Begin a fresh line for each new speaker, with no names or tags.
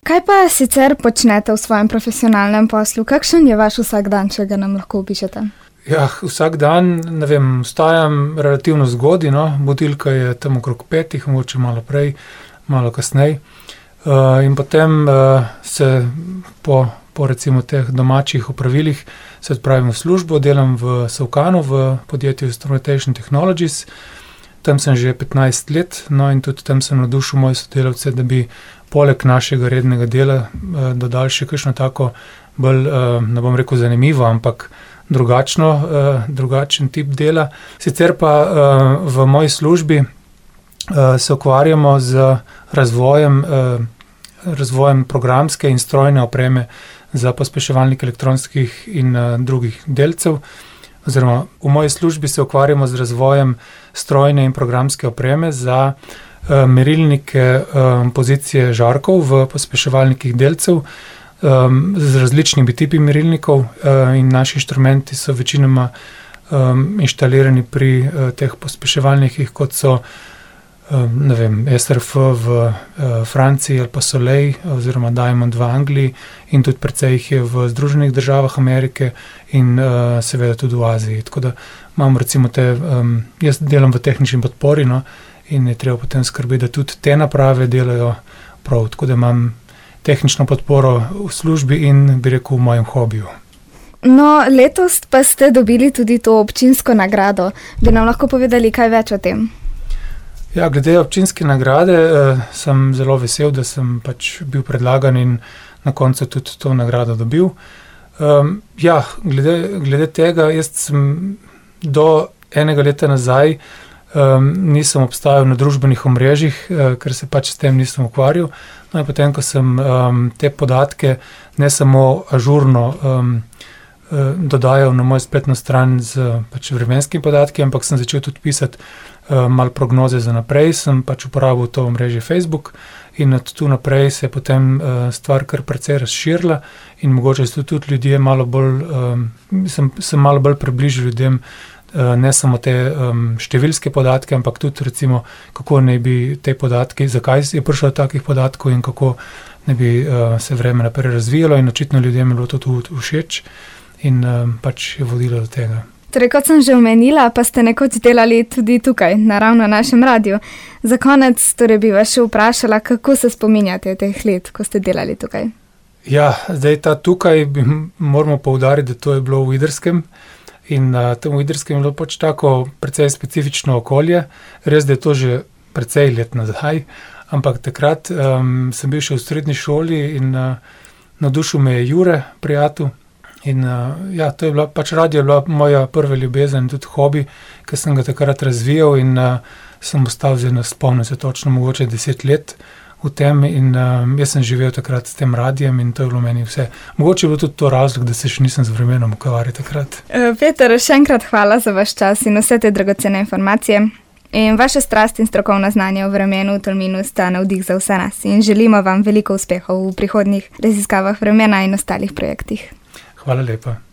Kaj pa sicer počnete v svojem profesionalnem poslu? Kakšen je vaš vsakdan, če ga nam lahko opišete?
Ja, vsak dan, vstajam relativno zgodaj, budilka je tam okrog 5, mogoče malo prej, malo kasneje. In potem se po recimo teh domačih opravilih se odpravim v službo, delam v Savkanu, v podjetju Instrumentation Technologies. Tam sem že 15 let, in tudi tam sem navdušil moje sodelavce, da bi poleg našega rednega dela dodali še kakšno tako bolj, ne bom rekel zanimivo, ampak drugačen tip dela. Sicer pa v moji službi se ukvarjamo z razvojem programske in strojne opreme za pospeševalnik elektronskih in drugih delcev. Oziroma, v moji službi se ukvarjamo z razvojem strojne in programske opreme za merilnike pozicije žarkov v pospeševalnikih delcev z različnimi tipi merilnikov in naši inštrumenti so večinoma inštalirani pri teh pospeševalnikih, kot so SRF v Franciji ali pa Soleil oziroma Diamond v Angliji in tudi precej jih je v Združenih državah Amerike in seveda tudi v Aziji. Tako da imamo recimo jaz delam v tehnični podpori, in je treba potem skrbeti, da tudi te naprave delajo prav, tako da imam tehnično podporo v službi in bi rekel v mojem hobiju.
Letos pa ste dobili tudi to občinsko nagrado. Bi nam lahko povedali kaj več o tem?
Ja, glede občinske nagrade sem zelo vesel, da sem pač bil predlagan in na koncu tudi to nagrado dobil. Glede tega, jaz sem do enega leta nazaj nisem obstajal na družbenih omrežjih, ker se pač s tem nisem ukvarjal. In potem, ko sem te podatke ne samo ažurno dodajal na mojo spletno stran z pač vremenskimi podatki, ampak sem začel tudi pisati malo prognoze za naprej, sem pač uporabil to omrežje Facebook in od tu naprej se je potem stvar kar precej razširila in mogoče so tudi ljudje malo bolj, sem malo bolj približil ljudem ne samo te številske podatke, ampak tudi recimo, kako naj bi te podatki, zakaj je prišlo do takih podatkov in kako naj bi se vreme naprej razvijalo in očitno ljudem je bilo to tudi všeč in pač je vodilo do tega.
Torej, kot sem že omenila, pa ste nekoč delali tudi tukaj, naravno na našem radiju. Za konec bi vas še vprašala, kako se spominjate teh let, ko ste delali tukaj?
Ja, zdaj ta tukaj moramo poudariti, da to je bilo v Idrskem in tam v Idrskem je bilo pač tako precej specifično okolje. Res, da je to že precej let nazaj, ampak takrat sem bil še v srednji šoli in navdušil me je Jure, prijatelj. In to je bila, pač radio je bila moja prva ljubezen, tudi hobi, ki sem ga takrat razvijal in sem ostal zdaj na spomnice točno mogoče 10 let v tem in jaz sem živel takrat s tem radijem in to je bilo meni vse. Mogoče je bilo tudi to razlog, da se še nisem z vremenom ukvarjal takrat.
Peter, še enkrat hvala za vaš čas in vse te dragocene informacije. In vaša strast in strokovna znanja v vremenu v Tolminu sta navdih za vse nas in želimo vam veliko uspehov v prihodnjih raziskavah vremena in ostalih projektih.
Hvala lepa.